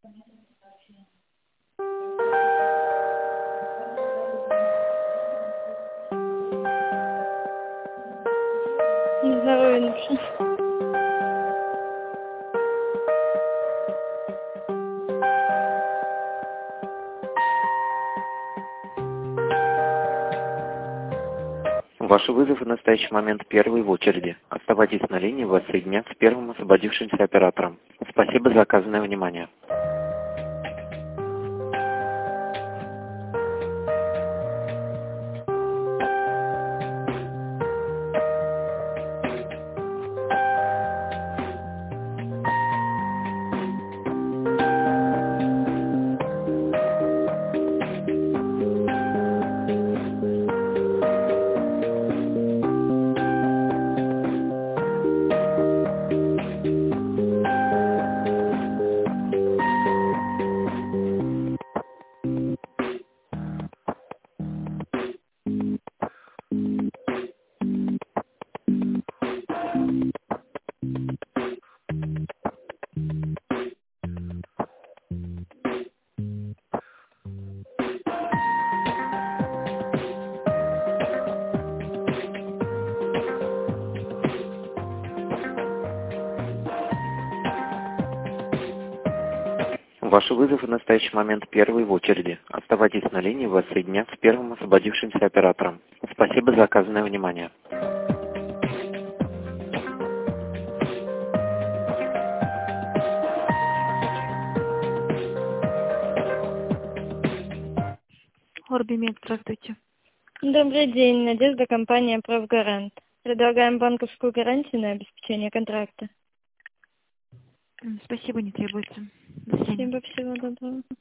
Здоровья напишу. Ваши вызовы в настоящий момент первый в очереди. Оставайтесь на линии, вас соединят с первым освободившимся оператором. Спасибо за оказанное внимание. Ваши вызовы в настоящий момент первый в очереди. Оставайтесь на линии, вас соединят с первым освободившимся оператором. Спасибо за оказанное внимание. Орбимед, здравствуйте. Добрый день, Надежда, компания «Правгарант». Предлагаем банковскую гарантию на обеспечение контракта. Спасибо, не требуется. До свидания. Спасибо, всего доброго.